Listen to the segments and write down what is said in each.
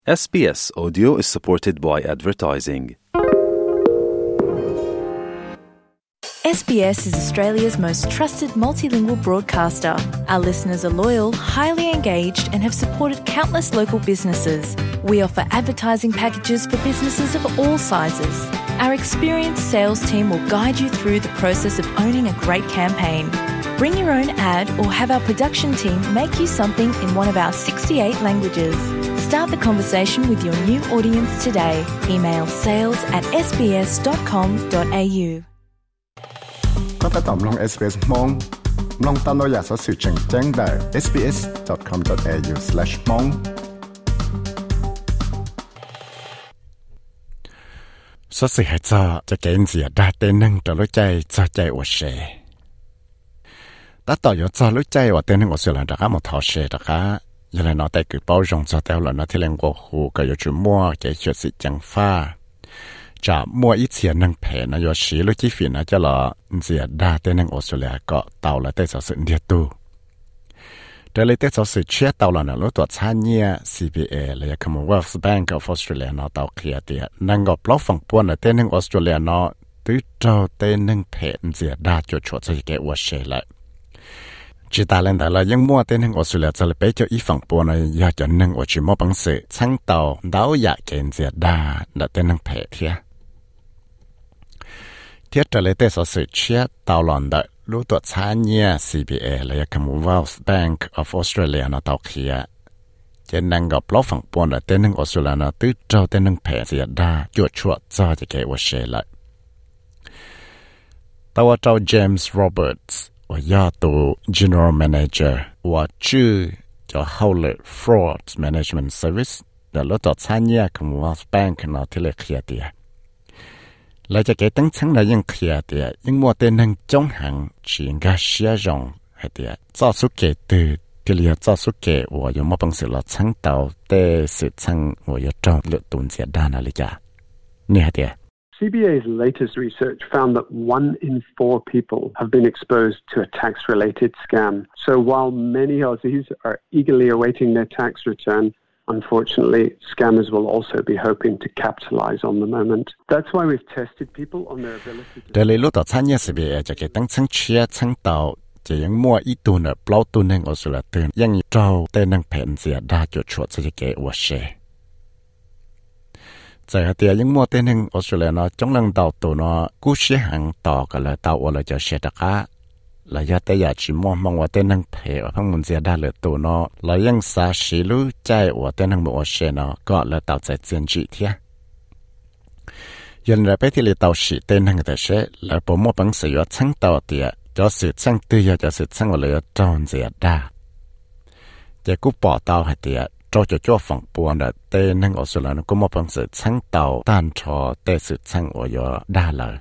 SBS Audio is supported by advertising. SBS is Australia's most trusted multilingual broadcaster. Our listeners are loyal, highly engaged, and have supported countless local businesses. We offer advertising packages for businesses of all sizes. Our experienced sales team will guide you through the process of owning a great campaign. Bring your own ad or have our production team make you something in one of our 68 languages. Start the conversation with your new audience today. Email sales@sbs.com.au. ก็ถ้าตอบลง SBS มองลองตามเราอยากสอสื่อแจ้งได้ sbs.com.au/mong สอสื่อให้จะเกณฑ์เสียได้เต้นหนึ่งต่อรู้ใจจะใจอวดเชแต่ต่อยอดจะรู้ใจว่าเต้นหนึ่งอวดเสียหลังจากหมดทอเชนะคะยังไงนอแต่คือเป้าจงจะเต้าหลังนอที่เลี้ยงกัวหูก็อยู่จุดมั่วเกี่ยวสิจังฟ้าจะมัวอีเสียนังแผ่นายชีลุจิฟินะจะหล่อเสียดาเต้นนังออสเตรเลียก็เต่าละเต้สสึนเดียตูเดลิเต้สสึเชียเต่าละนะรู้ตัวชาเนีย CBA เลยคำว่า Bank of Australia นอเต่าเคลียเตียนังก็ปลอกฝั่งปวนเต้นนังออสเตรเลียนอตื้อเจ้าเต้นนังแผ่เสียดาจุดชดจะเกวัวเชละจิตาเล่นแต่ละยังมัวเต้นนังออสเตรเลียจะเลยไปเจ้าอีฝั่งปวนอยากจะนังอจิมอบังสือช่างเต่าดาวอยากเกณฑ์เสียดาเต้นนังแผ่เทียเทียบจะเลยแต่สอสื่อเชียตาวหลอนได้รู้ตัวช้าเนี่ย CBA เลยคำว่า Bank of Australia นะตาวเขียจะนั่งกับล้อฝั่งปวนแต่นั่งออสเตรเลียนะตื้อเจ้าแต่นั่งแผ่เสียได้จวดชั่วจ้าจะเกว่าเชลัยแต่ว่าเจ้า James Roberts ว่ายอดตัว General Manager ว่าชื่อเจ้า Howlett Fraud Management Service เดี๋ยวรู้ตัวช้าเนี่ยคำว่า Bank นะที่เลยเขียเดียเราจะเกิดตั้งชั้นเรายังเคลียร์เดียยังมัวแต่นั่งจ้องหังชิงกาเชียจงให้เดียจ้าสุเกตือที่เรียจ้าสุเกว่าอยู่มาบังสือเราชั้นเต่าแต่สืบชั้นว่าอยู่จ้องเลือดตุนเสียด้านอะไรจ้ะนี่ให้เดีย CBA's latest research found that 1 in 4 people have been exposed to a tax-related scam. So while many Aussies are eagerly awaiting their tax return,Unfortunately, scammers will also be hoping to capitalize on the moment. That's why we've tested people on their ability to... เดี๋ยวเลยรู้ต่อท่านเนี่ยสิเบียจะเกิดตั้งชั้นเชียชั้นเต่าจะยังมัวอีตัวเนี่ยเปล่าตัวหนึ่งออสเตรเลียตื่นยังเจ้าเต้นนั่งแผ่นเสียดาจุดชดจะเกว่าเชใจเดียยังมัวเต้นหนึ่งออสเตรเลียเนาะจ้องลังเต่าตัวเนาะกู้เสียหังต่อกันเลยเต่าอะไรจะเชตะคะเราอยากแต่อยากชิมมองว่าเต้นนั่งเพอพังมุนเสียได้เลยตัวเนาะเรายังสาชิรู้ใจว่าเต้นนั่งมัวเชเนาะก็เลยต่อใจเจียนจีเทียยันเราไปที่เลยต่อชิเต้นนั่งแต่เชแล้วผมมั่วปังเสียชั้นต่อเตียจะสืบชั้นตีจะสืบชั้นว่าเลยจอนเสียได้จะกู้ปอเต่าให้เตียโจจะจ่อฝั่งปวนแต่เต้นนั่งออสเตรเลียก็มั่วปังสืบชั้นเต่าต้านชอเต้สืบชั้นว่าอยู่ได้เลย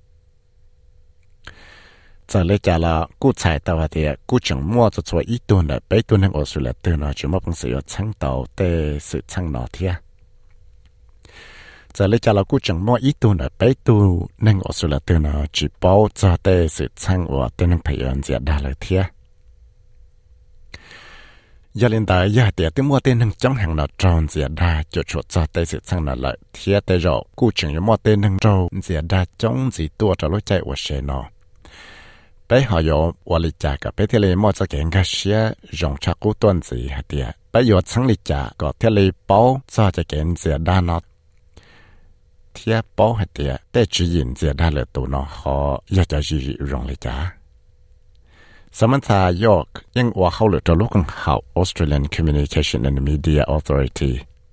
จะเลยจะละกู้ใช้ตัวเดียกู้จังมั่วจะช่วยอีตัวเนี่ยไปตัวหนึ่งออสเตรเลียตัวน่ะจะมาเป็นสิ่งช่างเต่าเตะสื่อช่างนอเทียจะเลยจะละกู้จังมั่วอีตัวเนี่ยไปตัวหนึ่งออสเตรเลียตัวน่ะจะป้อจะเตะสื่อช่างว่าตัวหนึ่งพยายามจะได้เลยเทียยาลินดายาเดียตัวมั่วตัวหนึ่งจ้องหังน่ะจอนจะได้จะช่วยจะเตะสื่อช่างน่ะเลยเทียแต่เรากู้จังยังมั่วตัวหนึ่งจอนจะได้จ้องจีตัวจะรู้ใจว่าเชนอไปหอยอวลิจากกับไปทะเลมอจะเก่งกะเชียยงชักกู้ต้นสีหเดียไปหยดสังลิจาก็ทะเลเป้าจะเก่งเสียด้านนอเทียเป้าหเดียแต่จียินเสียด้านเลยตัวนอหอยากจะจียงลิจาสมัทายอกยังว่าเขาเหลือตัวลูกของเขา Australian Communication and Media Authority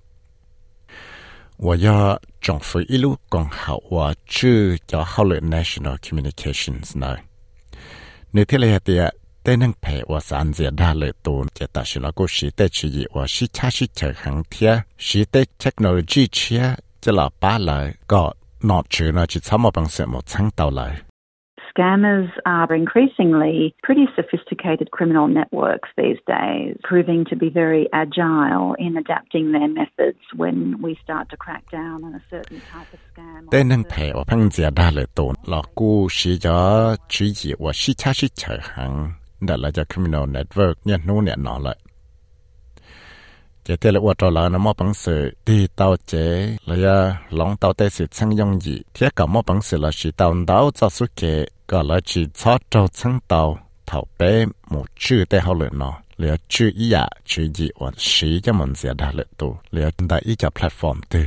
ว่ายาจงฟื้นอีลูกของเขาว่าชื่อจะเขาเหลือ National Communications นะในที่เลยเดียเต้นนั่งแผ่ว่าสารเสียได้เลยตูนจะตัดสินแล้วก็ชีเตชีว่าชิชาชิเฉยหังเทียชีเตเทคโนโลยีเชียจะหลับป้าเลยก็นอดชื่อนะจิตสมบังเสียหมดทั้งเต่าเลย Scammers are increasingly pretty sophisticated criminal networks these days, proving to be very agile in adapting their methods when we start to crack down on a certain type of scam. เต้นนั่งแผ่ว่าพังเสียได้เลยตูนหลอกกู้ชีจะชี้ว่าชิชาชิเฉยหังเดี๋ยวเราจะ criminal network เนี่ยนู้นเนี่ยนอเลย chế thế là uất trò là nó mò bằng sự đi tàu chế là lòng tàu tê sự chăng yong gì thiết cả mò bằng sự là chỉ tàu đảo cho số kệ gọi là chỉ cho trâu chăng tàu thảo bé một chữ tê hậu lửa nó là chữ ý ạ chữ gì uất sĩ cho mình sẽ đạt được tụ là đại ý cho platform từ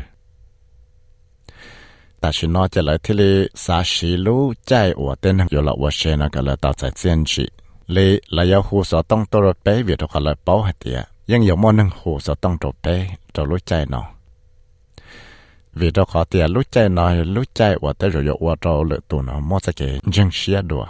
但是呢，这来听哩啥时路在我等有了我些那个了到在坚持，你来要胡所当多了白为的话来包下的，因有么能胡所当做白做路在呢？为的话的路在呢，路在我的有我做了多呢，么这个真些多。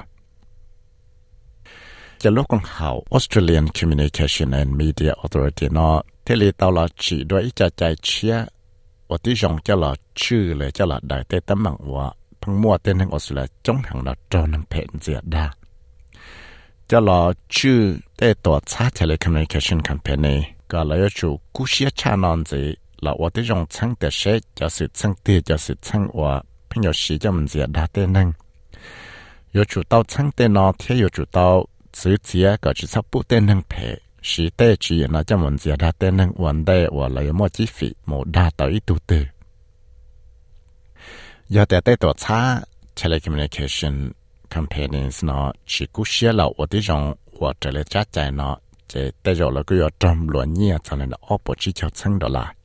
这路更好 ，Australian Communication and Media Authority 呢，这里到了只多一家在切。我对象叫了ชื่อเลย叫了大体ตำมังว่าพังมัวเต้นทั้งออสเตรเลียจงหังละจอนังเพนเจียดา叫了ชื่อได้ตัวชาเทเลคอมมิวนิเคชันแคมเปญนี้ก็เลยจูกู้เสียชานอนจีแล้ว我对象ทั้งแต่เชจะสุดทั้งตีจะสุดทั้งว่าเพิ่ง有时จะมันเจียดาเต้นนึง有主到ทั้งเต้นนอเที่有主到ซื้อเจียก็จะชับปุ๊เต้นนึงเพ是代志那这文字他等能问题我来么几费冇达到一度的要带多差 telecommunication companies 呢是故些了我的种我这里加在呢这带着了个要专乱念才能的oppo 只求成的啦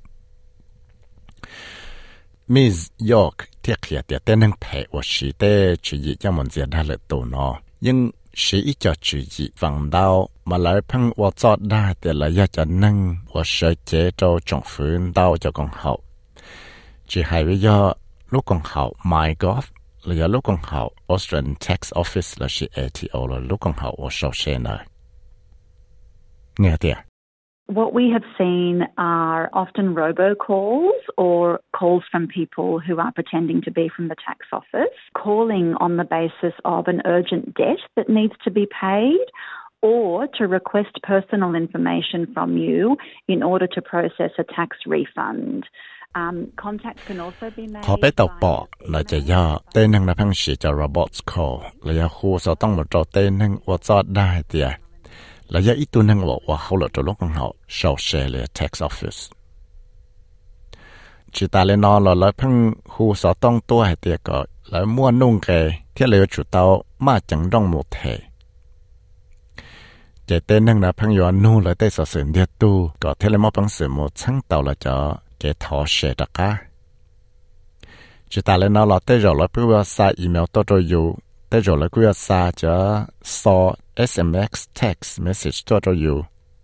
Miss York 贴贴的等能陪我是的只一这文字他了多呢因是一家主义放到马来朋我做大的了要จะนั่ง我设计做政府到就更好只还要ลูก更好 MyGov 了要ลูก更好 Australian Tax Office 了是 ATO 了ลูก更好我首先呢你的 What we have seen are often robocalls or calls from people who are pretending to be from the tax office, calling on the basis of an urgent debt that needs to be paid or to request personal information from you in order to process a tax refund. Contact can also be made. พอไปตบปอกเราจะย่อเต้นนึงนะพังสีจะ robots call เราจะคู่เราต้องมาจอเต้นนึงว่าจอดได้เดียแล้วยังอีกตัวนึงว่าเขาหลุดจากโลกของเขาชาวเชล tax office จิตาเลนอเราแล้วเพิ่งหูสอต้องตัวให้เตียก็แล้วมั่วนุ่งแกที่เหลือจุดเตามาจังต้องหมดเทเจเต้นนึงนะเพิ่งย้อนนู่นแล้วได้สอสื่อเดียตู้ก็เทเลมอพังสื่อหมดชั้งเตาละจะเกทอเชตกะจิตาเลนอเราได้รอแล้วเพื่อใส่อีเมลตัวตัวอยู่ได้รอแล้วเพื่อใส่จะซอSMX text message ตัวเราอยู่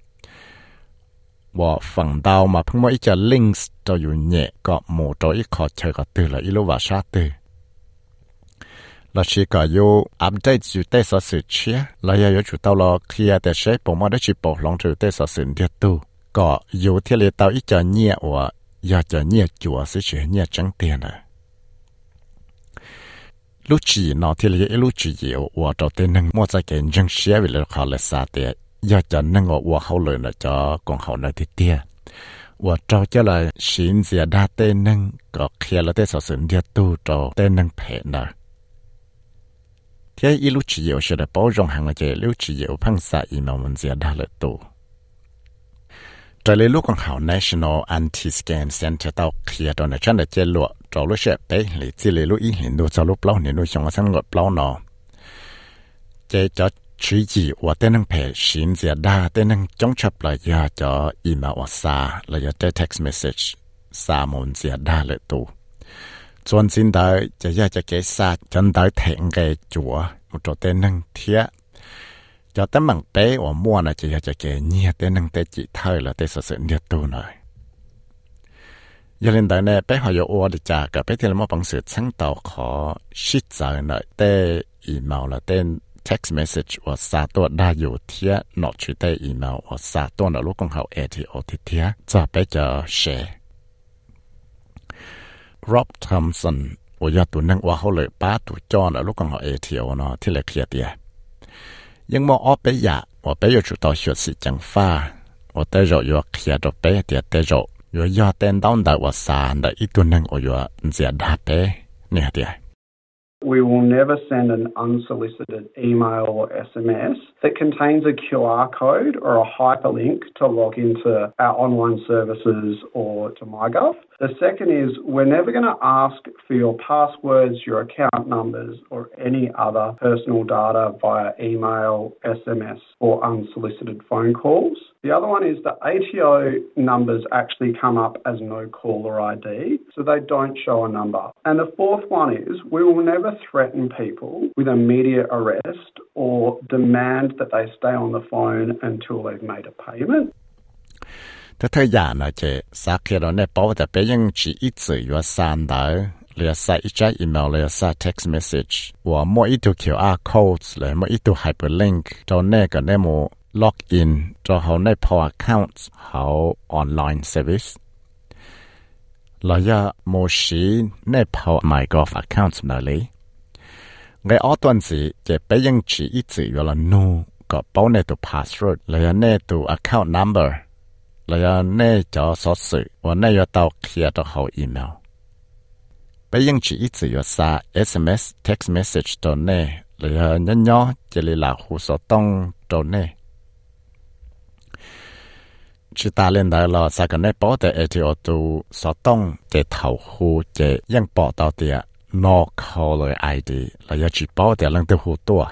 ว่าฝั่งดาวมาเพิ่งว่าอีจะ links ตัวอยู่เนี่ยก็หมู่ตัวอีขอเชยก็ตื่นละอีโลว่าชาตื่นแล้วชีก็อยู่อัปเดตอยู่ได้สักสิเชียแล้วยังอยู่จุดตัวเราเคลียร์แต่ใช้ผมว่าได้จีบลองจุดได้สักสิเดียวตู้ก็อยู่ที่เลยตัวอีจะเนี่ยว่าอยากจะเนี่ยจัวสิเชียเนี่ยจังเตียนเลยลูกจีนอที่เลยลูกจีเยว่าตัวเต้นนึงมั่วใจเก่งจังเสียเวลาเขาเลยซาเตียอยากจะนั่งว่าเขาเลยนะจะกองเขาในที่เตี้ยว่าเราจะเลยสินเสียดาเต้นนึงก็เคลียร์แล้วได้สอสินเดียตู้เราเต้นนึงเพนะที่อีลูกจีเย是的包容行了这ลูกจีเยพังษาอีเมลมันเสียดาเลยตู้这里ลูกของเขา National Anti-Scam Center 到เคลียร์ตอนนี้ฉันได้เจอลูกเราลูกเชื่อไปหรือที่เลยลูกอีเห็นดูจะลูกเปล่าเนี่ยลูกชงว่าฉันกดเปล่าเนาะเจจะชี้จีว่าเต้นนั่งเพจสินเสียดาเต้นนั่งจ้องชับเลยอยากจะอีเมลว่าซาเลยอยากได้ text message ซามันเสียดาเลยตู้ส่วนสินได้จะอยากจะเกษาจนได้แทงแกจัวมันจะเต้นนั่งเทียจะตั้งมังเป้ว่ามั่วนะจะอยากจะเกเนี่ยเต้นนั่งเตจิเธอละเตสสินเดียตู้หน่อยยันเล่นได้เนี่ยไปหอยโอดิจากกับไปที่เรามาบังสือช่างเต่าขอชิดใจหน่อยเต้อีเมลละเต้น text message ว่าสาตัวได้อยู่เทียนอชื่อเต้อีเมลว่าสาตัวน่ะลูกของเขา ATO ที่เทียจะไปจะแชร์ Rob Thompson ว่าอยากตัวนั่งว่าเขาเลยป้าตัวจอน่ะลูกของเขา ATO เนาะที่เลยเคลียร์เดียยังมองออกไปอยากว่าไปอยู่จุดต่อชุดสิจังฟ้าว่าแต่เราอยู่เคลียร์ตัวไปเดียแต่เราอยู่ยอดเต้นดาวน์ได้ว่าสารได้อีตัวนึงว่าอยู่เสียดาไปเนี่ยเดีย We will never send an unsolicited email or SMS that contains a QR code or a hyperlink to log into our online services or to MyGov. The second is we're never going to ask for your passwords, your account numbers or any other personal data via email, SMS or unsolicited phone calls. The other one is the ATO numbers actually come up as no caller ID, so they don't show a number. And the fourth one is we will never threaten people with immediate arrest or demand that they stay on the phone until they've made a payment. Thế thời gian là chế xác khi đó nè bảo đã bây giờ chỉ ít chữ và san đó là sai ít trái email là sai text message và mỗi ít QR codes là mỗi ít hyperlink cho nè cái nè mo login cho họ nè po account họ online service là ya mo shi nè po MyGov account nào lý ngay ở tuần gì chế bây giờ chỉ ít chữ và là no có bảo nè tu password là nè tu account number là nè cho số sự và nè yo tao kia cho họ email bây giờ chỉ ít chữ sa SMS text message cho nè là nhỏ chỉ là hồ sơ tông cho nè chỉ ta lên đó là sa cái nè bảo để ATO tu số tông để thầu hồ để ยัง bỏ tao để no caller ID là chỉ bảo để lần từ hồ tua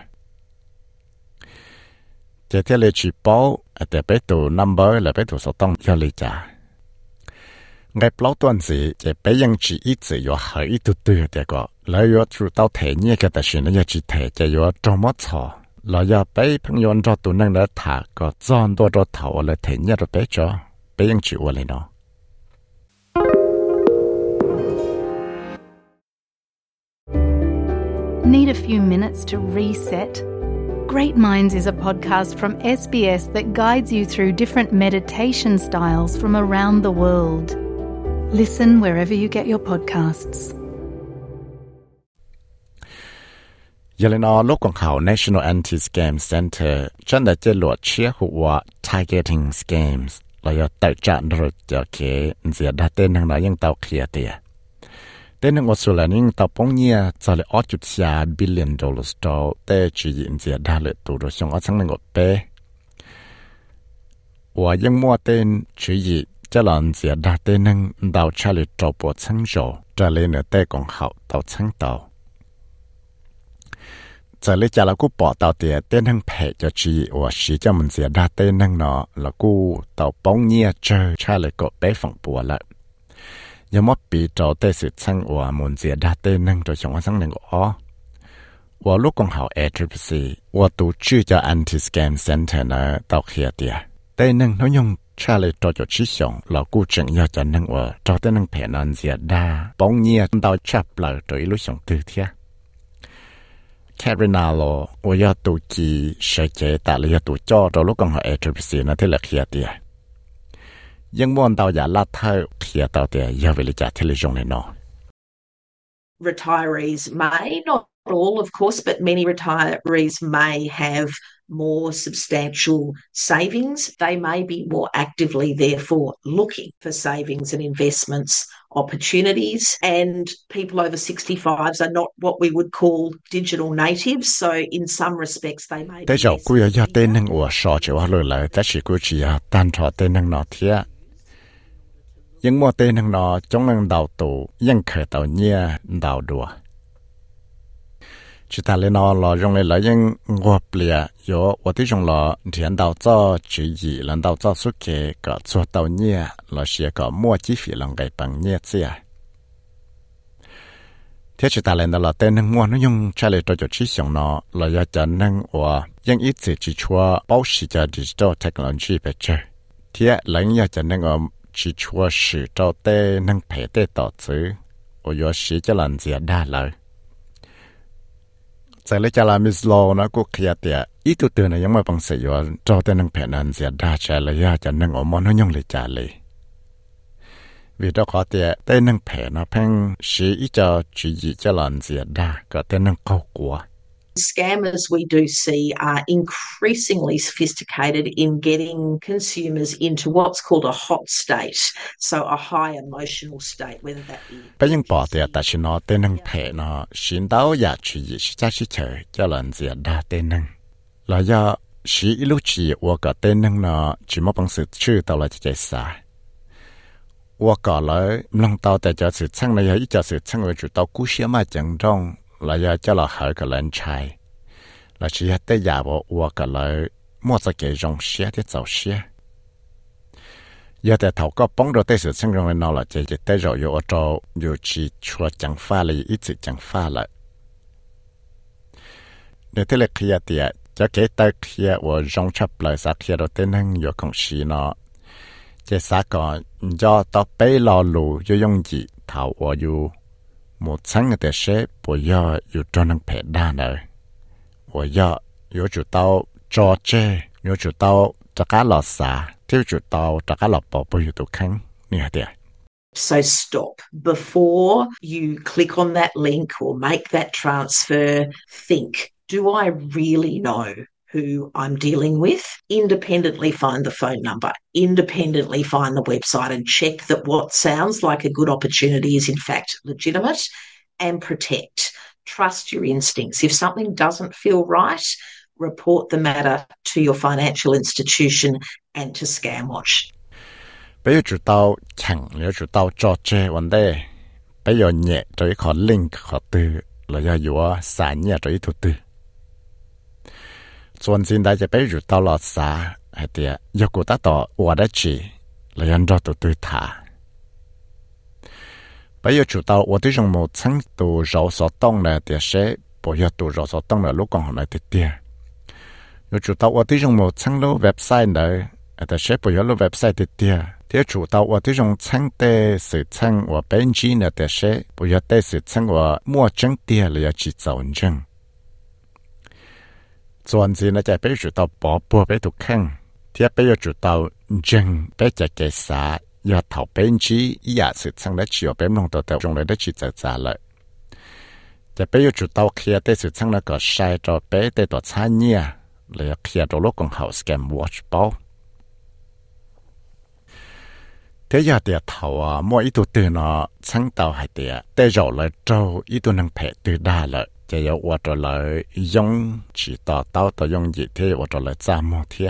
chế thế là chỉ bảo để biết tụ number là biết tụ số tông cho lý trả ngay bao tuần gì chế bây giờ chỉ ít chữ và hơi ít tụ từ để có lấy yo trụ tao thể nhẹ cái tài sản nó chỉ thể chế yo trong mắt thọ là yo bây朋友cho tụ năng đã thả có chọn đồ cho thảo là thể nhẹ rồi bây giờ bây giờ chỉ qua lại nó. Need a few minutes to reset? Great Minds is a podcast from SBS that guides you through different meditation styles from around the world. Listen wherever you get your podcasts. Giờ lên nó lúc còn khảo National Anti-Scam Center chân đã chế luật chia hụa targeting scams là do tự trạng rồi cho kế dễ đa tên năng nói những tàu kia tìa. Tên năng Australia những tàu bóng nhia cho lại $8.4 billion cho tế chỉ diện dễ đa lợi tù rồi xong ở sáng năng ngọt bê. Và những mua tên chỉ diện cho lần dễ đa tên năng đào trả lời cho bộ sáng rổ trả lời nửa tế còn hậu tàu sáng tàu. Giờ lấy trả là cú bỏ tàu tiền tên năng phê cho chị và sĩ cho mình dễ đa tên năng nó là cú tàu bóng nhia chơi trả lời cột bế phòng bùa lại. Nhưng mất bị trò tê sự chăng và muốn dễ đa tên năng cho chúng sáng năng của và lúc còn học ACCC và tổ chức cho Anti-Scam Center nó tàu khía tiền tên năng nó dùng trả lời cho trí sống là cú chừng do cho năng và cho tên năng phê nó dễ đa bóng nhia tàu chạp lại cho ý lúc sống tư thiết. Karina lo, 我要读记世界大了要读教着lúc còn học ACCC nó thế là khía tiền. Nhưng muốn tao giả lát thơ khía tao tiền giờ về lý trả thế là dùng này nó. Retirees may, not all of course, but many retirees may have more substantial savings. They may be more actively therefore looking for savings and investments opportunities, and people over 65s are not what we would call digital natives, so in some respects they may be less. Cú ya tên năng ủa sọ chỉ hoa lôi lại, ta chỉ cú chỉ tan trọ tên năng nọ thiệt. Nhưng mua tên năng nọ trong năng đào tù, nhưng khởi tàu nhia đào đùa. Chỉ ta lên nó là dùng lại những ngọc lìa, yo, và tí dùng là thiện đào cho chỉ gì lần đào cho suốt kề cả cho tàu nhia là sẽ có mua chi phí lần cái bằng nhia chia. Thế chỉ ta lên đó là tên năng mua nó dùng trả lời cho chi dùng nó là do cho năng và những ít gì chỉ cho bảo sĩ cho digital technology bây giờ. Thế lãnh do cho năng chỉ cho sử cho tên năng phải tên tạo chứ, và do sĩ cho lần gì đa lợi. Giờ lấy cho là Miss Law nó cũng kia tiệt, ít tu từ này giống như bằng sự yo cho tên năng phèn ăn gì đa trả lời ya cho năng ở món nó nhung lấy trả lời. Vì đó có tiệt tên năng phèn nó phèn sĩ ít cho chỉ gì cho lần gì đa, có tên năng câu quả. Scammers we do see are increasingly sophisticated in getting consumers into what's called a hot state, so a high emotional state, whether that be. Bây giờ bỏ tiền ta chỉ nói tên năng phê nó xin đào giá trị gì chỉ chỉ chờ cho lần gì đa tên năng là do chỉ lúc chỉ我个tên năng nó chỉ một bằng sự chữ到了这啥。我搞了弄到的就是称了一就是称为主到故事嘛正中了要叫了好个人才了只要得呀我搞了莫在给用些的走些要得头个帮着的是称中的那了这得着有着有去出讲法了一直讲法了你这里可以的จะเกิดเคลียว่าจงชับเลยสักเคลียเราเต้นนั่งอยู่ของชีเนาะจะสักก่อนย่อต่อไปรอลูจะยงจีเท่าว่าอยู่หมดชั้งแต่เชฟปวยย่ออยู่ตรงนั้นเพดด้านเลยว่าย่ออยู่จุดเตาจอเจอยู่จุดเตาจะการหลอดสาที่จุดเตาจะการหลอดปออยู่ตัวข้างเนี่ยเดียว So stop. Before you click on that link or make that transfer, think. Do I really know who I'm dealing with? Independently find the phone number, independently find the website and check that what sounds like a good opportunity is in fact legitimate and protect. Trust your instincts. If something doesn't feel right, report the matter to your financial institution and to Scamwatch. bây giờ chủ tàu chẳng nếu chủ tàu cho chơi vấn đề bây giờ nhẹ rồi khó link khó từ là do yếu xả nhẹ rồi thủ từ chuẩn xin đạiจะbây giờ tàu lọt xả hay tiệt yêu cụ ta tỏ của đã chỉ là do cho thủ từ thả bây giờ chủ tàu của tôi dùng một tháng tù rau sọ tông là tiệt sẽ bây giờ tù rau sọ tông là lúc còn họ nói tiệt tiệt yêu chủ tàu của tôi dùng một tháng lúc website này tiệt sẽ bây giờ lúc website tiệt tiệt thế chủ tàu của tôi dùng tháng tê sự tháng của bên chỉ là tiệt sẽ bây giờ tê sự tháng của mua chứng tiệt là chỉ giàu chứng chuẩn gì là chạy bây giờ tàu bỏ bùa bây tục khăn thế bây giờ chủ tàu chứng bây giờ cái xã giờ thầu bên chỉ giờ sự tháng đã chịu bên nông tàu dùng để chỉ trả trả lại chạy bây giờ chủ tàu kia tê sự tháng là có sai cho bé tê tàu xa nhia là kia đồ lúc còn hậu Scamwatch bao thế giờ thì thầu mua ít tu từ nó sáng tạo hay thì để rồi lại trâu ít tu năng phê từ đa lại chỉ cóว่าจะlại dùng chỉ tao dùng gì thếว่าจะlại ra mua thế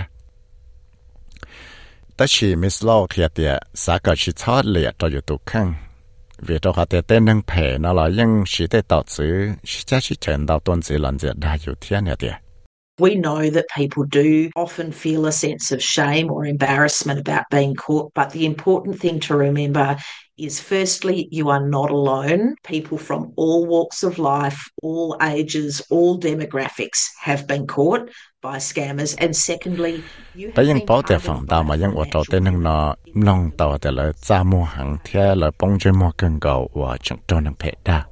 แต่ชีมิสโลkia thì xã cái chỉ thoát liệt choอยู่ตุขังvì đó họ để năng phê nó là những chỉ để tạo chữ chỉ chỉ chân tạo tuần chỉ làm gì đãอยู่thế này thì We know that people do often feel a sense of shame or embarrassment about being caught, but the important thing to remember is firstly, you are not alone. People from all walks of life, all ages, all demographics have been caught by scammers. And secondly, you have been targeted by financial fraud.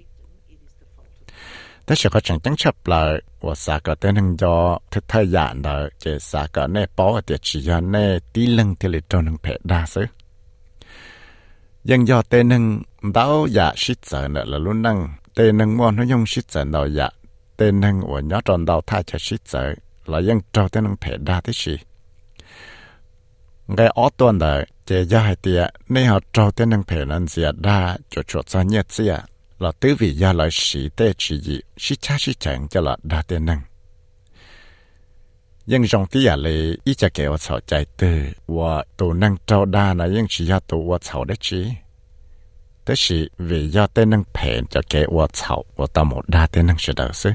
แต่ฉันก็จังชับเลยว่าสากเต้นยอทึกทายานเลยจะสากเน่ป้อเดียจียเน่ตีลึงที่ลิตรนึงเพดาซึยังยอเต้นดาวอยากชิดเจอเนละลุ่นนั่งเต้นมวนยงชิดเจอเราอยากเต้นว่ายอจอนดาวท่าจะชิดเจอแล้วยังเจ้าเต้นเพดาที่ชีไงอ้อตัวเลยจะยาให้เตียในหอเจ้าเต้นเพนั้นเสียดาจุดจุดจะเนียเสียlà từ vì giờ là sĩ tế chỉ gì sĩ cha sĩ chẳng cho là đa tên năng nhưng trong tí là ý cho kẹo chảo chạy từ và tụ năng trao đa là nhưng chỉ do tụ và chảo đấy chứ thế thì vì do tên năng phèn cho kẹo và chảo và tao một đa tên năng sẽ đỡ chứ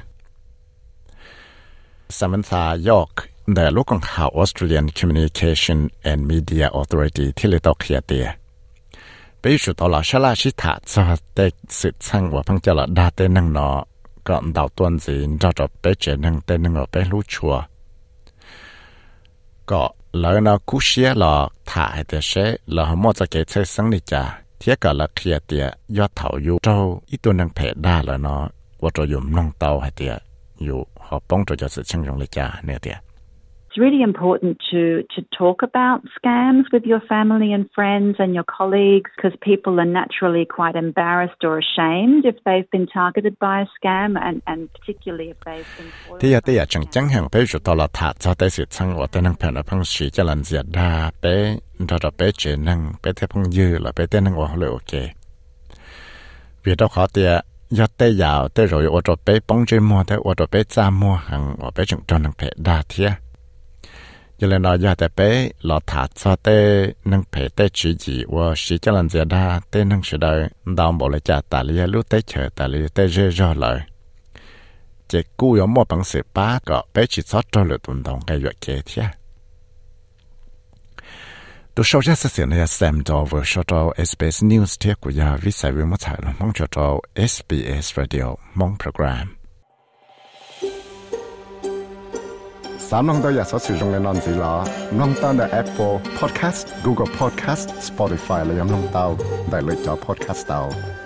Samantha York the local Australian Communication and Media Authority thì lấy tao khía tiệt bây giờ tao là sẽ là sĩ thả cho để sự sang và phong trào là đa tên năng nó còn đầu tuần gì cho bé trẻ năng tên năng ở bé lú chùa có lời nó cú xía là thả để sẽ là một cái chơi sáng đi chả thiết cả là kia tiệt do thảo yêu trâu ít tuần năng phê đa là nó và cho dùng nông tàu hay tiệt yêu họ bông cho sự sang dùng đi chả nè tiệt It's really important to talk about scams with your family and friends and your colleagues because people are naturally quite embarrassed or ashamed if they've been targeted by a scam and particularly if they've been foiled. Thì chẳng hạn bây giờ tao là thả cho tới sự chăng của tên năng phèn ở phong sĩ cho lần diệt đa bé đó bé chế năng bé theo phong dư là bé tên năng của họ lợi ok. Vì đó khó thì do tây giàu tây rồi ở chỗ bé bóng chơi mua tới ở chỗ bé ra mua hàng ở bé chừng cho năng phèn đa thiệt. Giờ lên nói giờ tại bé lọ thả cho tây năng phèn tây chỉ gì và sĩ cho lần diệt đa tây năng sĩ đời đào bộ lại trả tài lý lúc tây chờ tài lý tây rơi rồi lời. Chỉ cú có một bằng sự bá có bé chỉ sót cho lửa tuần đồng cái việc kia thế. Tôi sau ra sẽ này xem cho vừa cho SBS News thế của nhà viết sai với một thời là mong cho SBS Radio mong program. Sáng nông tôi sẽ sử dụng nền gì là nông tan để Apple Podcast, Google Podcast, Spotify là nông tàu đại lựa chọn podcast tàu.